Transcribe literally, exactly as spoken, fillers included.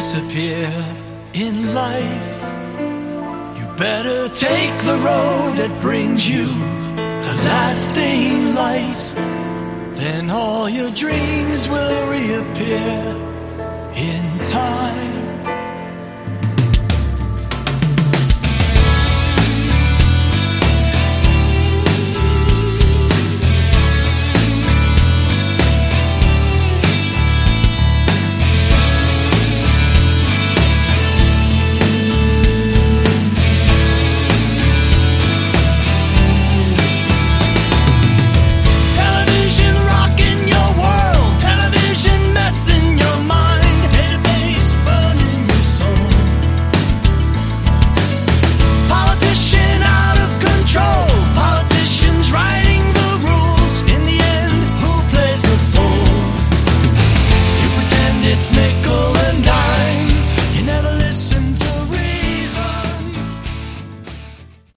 disappear in life. You better take the road that brings you to lasting light. Then all your dreams will reappear in time.